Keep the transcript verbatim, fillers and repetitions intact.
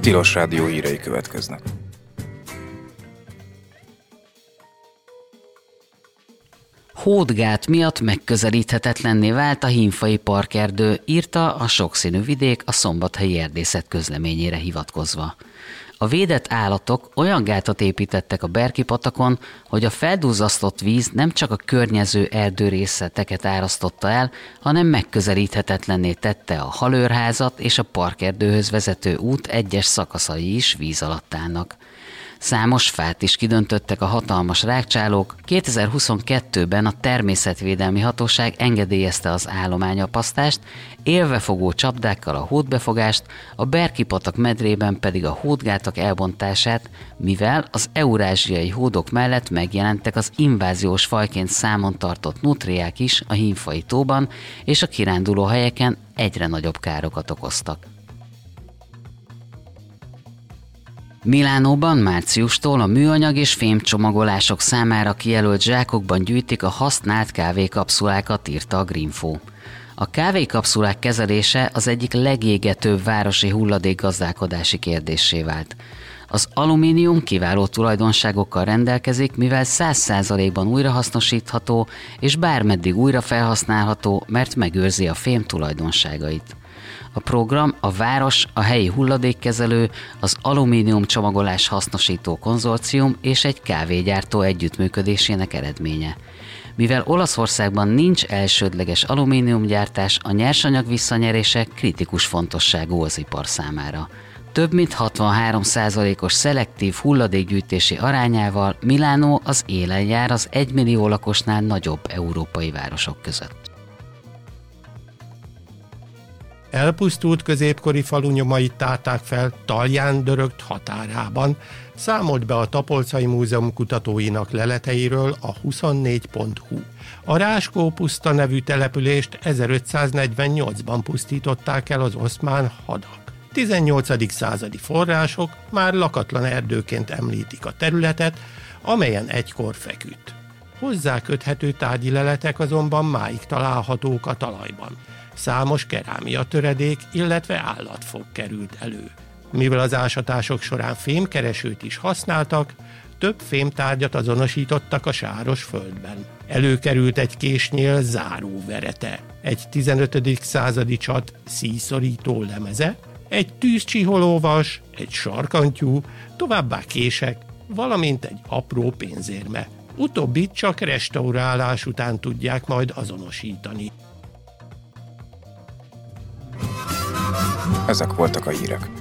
Tilos Rádió hírei következnek. Hódgát miatt megközelíthetetlenné vált a Hínfai parkerdő, írta a Sokszínű vidék a Szombathelyi Erdészet közleményére hivatkozva. A védett állatok olyan gátat építettek a Berki-patakon, hogy a felduzzasztott víz nem csak a környező erdőrészleteket árasztotta el, hanem megközelíthetetlenné tette a halőrházat és a parkerdőhöz vezető út egyes szakaszai is víz alatt állnak. Számos fát is kidöntöttek a hatalmas rágcsálók. kétezer-huszonkettőben a Természetvédelmi Hatóság engedélyezte az állományapasztást, élvefogó csapdákkal a hódbefogást, a Berki-patak medrében pedig a hódgátak elbontását, mivel az eurázsiai hódok mellett megjelentek az inváziós fajként számon tartott nutriák is a Hínfai tóban, és a kiránduló helyeken egyre nagyobb károkat okoztak. Milánóban márciustól a műanyag és fémcsomagolások számára kijelölt zsákokban gyűjtik a használt kávékapszulákat, írta a Greenfo. A kávékapszulák kezelése az egyik legégetőbb városi hulladékgazdálkodási kérdéssé vált. Az alumínium kiváló tulajdonságokkal rendelkezik, mivel száz százalékban újrahasznosítható és bármeddig újra felhasználható, mert megőrzi a fém tulajdonságait. A program a város, a helyi hulladékkezelő, az alumínium csomagolás hasznosító konzorcium és egy kávégyártó együttműködésének eredménye. Mivel Olaszországban nincs elsődleges alumíniumgyártás, a nyersanyag visszanyerése kritikus fontosságú az ipar számára. Több mint hatvanhárom százalékos szelektív hulladékgyűjtési arányával Milánó az élen jár az egymillió lakosnál nagyobb európai városok között. Elpusztult középkori falu nyomait tárták fel Talján dörögt határában, számolt be a Tapolcai Múzeum kutatóinak leleteiről a huszonnégy pont hu. A Ráskó puszta nevű települést ezerötszáznegyvennyolcban pusztították el az oszmán hadak. tizennyolcadik századi források már lakatlan erdőként említik a területet, amelyen egykor feküdt. Hozzá köthető tárgyi leletek azonban máig találhatók a talajban. Számos kerámia töredék, illetve állatfog került elő. Mivel az ásatások során fémkeresőt is használtak, több fémtárgyat azonosítottak a sáros földben. Előkerült egy késnyél záróverete, egy tizenötödik századi csat szíjszorító lemeze, egy tűzcsiholóvas, egy sarkantyú, továbbá kések, valamint egy apró pénzérme. Utóbbit csak restaurálás után tudják majd azonosítani. Ezek voltak a hírek.